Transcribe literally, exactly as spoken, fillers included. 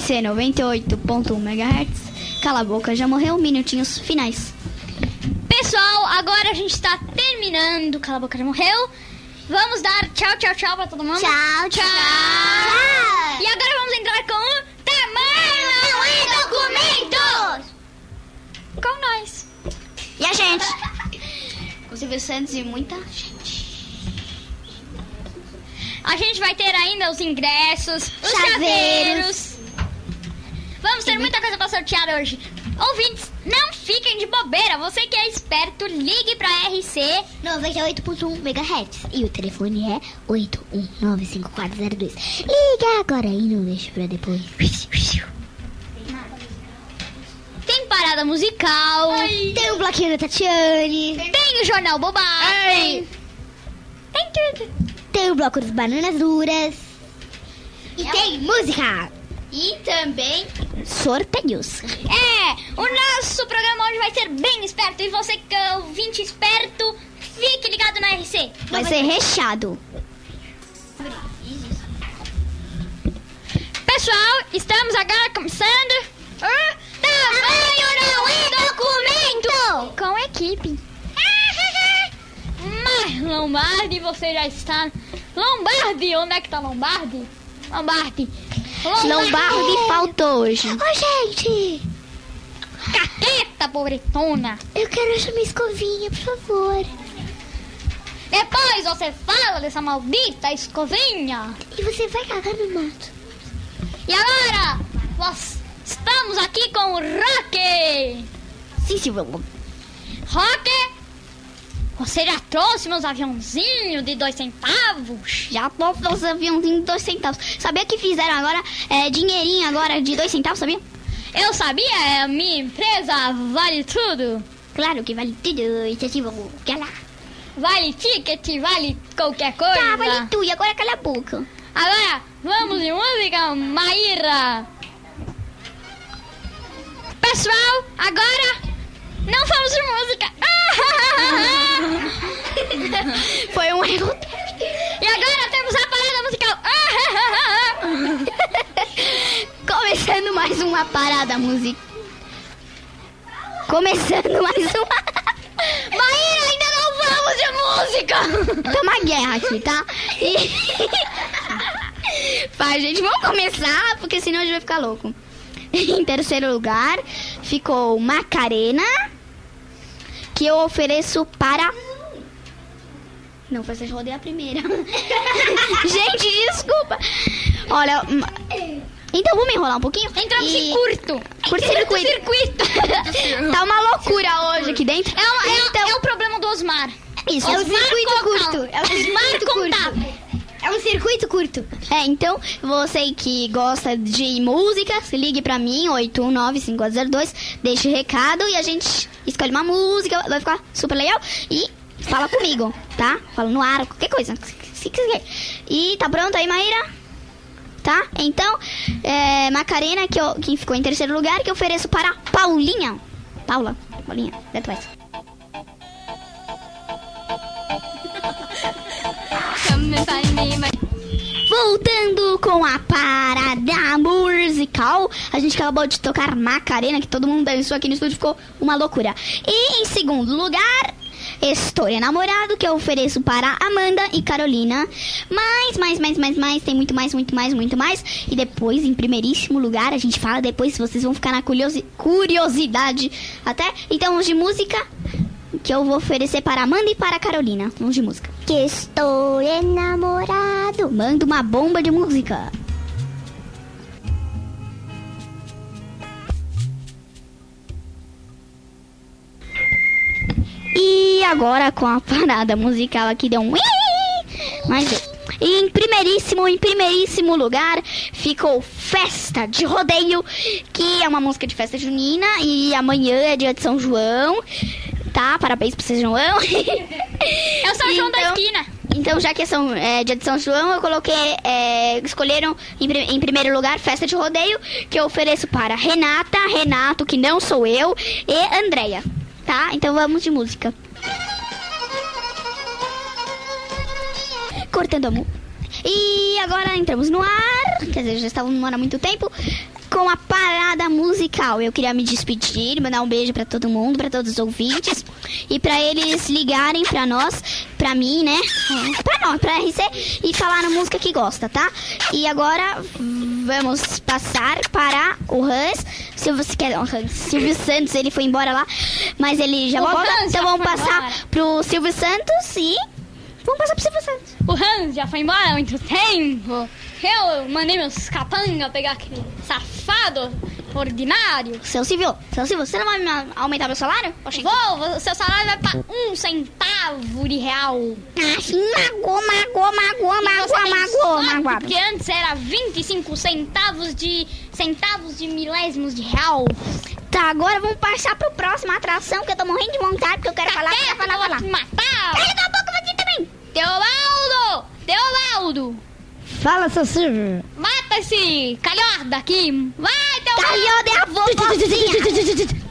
C noventa e oito ponto um megahertz. Cala a boca, já morreu. Minutinhos finais. Pessoal, agora a gente tá terminando. Cala a boca, já morreu. Vamos dar tchau, tchau, tchau pra todo mundo. Tchau, tchau. Tchau. E agora vamos entrar com o Tamanho e Documentos. Com nós. E a gente? Com o Silvio Santos e muita gente. A gente vai ter ainda os ingressos, os Chaveiros. chaveiros. Vamos ter muita coisa pra sortear hoje. Ouvintes, não fiquem de bobeira. Você que é esperto, ligue pra R C noventa e oito ponto um megahertz. E o telefone é oito um nove cinco quatro zero dois. Liga agora e não deixe pra depois. Tem parada musical. Ai. Tem o bloquinho da Tatiane. Tem o Jornal Bobagem. Tem tudo. Tem o bloco das bananas duras. E É tem música. E também Sorteios. É, o nosso programa hoje vai ser bem esperto. E você que é ouvinte esperto, fique ligado na R C. vai ser recheado. Pessoal, estamos agora começando o Tamanho Não é Documento com equipe. Mas Lombardi, você já está... Lombardi, onde é que tá Lombardi? Lombardi. Lombardi faltou hoje. Ô, gente, Caqueta, pobretona. eu quero essa minha escovinha, por favor. Depois você fala dessa maldita escovinha. E você vai cagar no mato. E agora, nós estamos aqui com o Roque. Sim, Silvio. Roque, você já trouxe meus aviãozinhos de dois centavos? Já trouxe os aviãozinhos de dois centavos. Sabia que fizeram agora é, dinheirinho agora de dois centavos, sabia? Eu sabia, é a minha empresa vale tudo. Claro que vale tudo. Isso é Silvio. Quer lá? Vale ticket, vale qualquer coisa. Tá, vale tudo. E agora cala a boca. Agora, vamos de música, Maíra. Pessoal, agora não vamos de música. Foi um erro. E agora temos a parada musical. Começando mais uma parada musical. Começando mais uma... Maíra, ainda não vamos de música. Tá uma guerra aqui, tá? E... Vai, gente, vamos começar, porque senão a gente vai ficar louco. Em terceiro lugar, ficou Macarena, que eu ofereço para... Não, foi você rodear a primeira. Gente, desculpa. Olha, então vamos enrolar um pouquinho? Entramos e... em curto. Curto-circuito. Circuito. Tá uma loucura hoje aqui dentro. É, uma, é, então... é o problema do Osmar. Isso. É um Osmar circuito Cocão. curto. É um circuito Osmar curto. É um circuito curto. É, então, você que gosta de música, se ligue pra mim, oito um nove cinco quatro zero dois, deixe recado e a gente escolhe uma música, vai ficar super legal. E fala comigo, tá? Fala no ar, qualquer coisa, se quiser. E tá pronto aí, Maíra? Tá? Então, é, Macarena, que, eu, que ficou em terceiro lugar, que eu ofereço para Paulinha. Paula, Paulinha, Beto West. Voltando com a parada musical, a gente acabou de tocar Macarena, que todo mundo dançou aqui no estúdio, ficou uma loucura. E em segundo lugar, Estou Enamorado, que eu ofereço para Amanda e Carolina. Mais, mais, mais, mais, mais, tem muito mais, muito mais, muito mais. E depois, em primeiríssimo lugar, a gente fala depois, vocês vão ficar na curiosi- curiosidade até. Então, vamos de música, que eu vou oferecer para Amanda e para Carolina. Vamos de música. Que estou enamorado. Manda uma bomba de música. E agora com a parada musical aqui deu um... Mas e em primeiríssimo, em primeiríssimo lugar ficou Festa de Rodeio, que é uma música de festa junina e amanhã é dia de São João, tá? Parabéns pro São João. É o São João da esquina. Então, já que é, São, é dia de São João, eu coloquei, é, escolheram em, em primeiro lugar Festa de Rodeio, que eu ofereço para Renata, Renato, que não sou eu, e Andréia, tá? Então vamos de música. Cortando a música. E agora entramos no ar, quer dizer, já estávamos no ar há muito tempo, com a parada musical. Eu queria me despedir, mandar um beijo pra todo mundo, pra todos os ouvintes. E pra eles ligarem pra nós, pra mim, né? Pra nós, pra R C, e falar a música que gosta, tá? E agora vamos passar para o Hans. Silvio, quer, Hans, Silvio Santos, ele foi embora lá, mas ele já O volta. Hans Então já vamos foi passar embora. pro Silvio Santos e... Vamos passar pro Silvio Santos. O Hans já foi embora há muito tempo. Eu mandei meus capanga pegar aquele safado ordinário. Seu Silvio, seu Silvio, você não vai me aumentar meu salário? Oxente. Vou, seu salário vai pra um centavo de real. Ah, sim, magoou, magoou, magoou, E você magoou, tem magoou, sorte, magoou. porque antes era vinte e cinco centavos de centavos de milésimos de real. Tá, agora vamos passar pro próximo atração, que eu tô morrendo de vontade, porque eu quero falar, Quer falar, falar, eu vou falar. te matar? Cala a boca, você também. Teobaldo! Teobaldo! Fala, seu Silvio. Mata esse calhorda aqui! Vai, Teobaldo! Calhou de a vovozinha.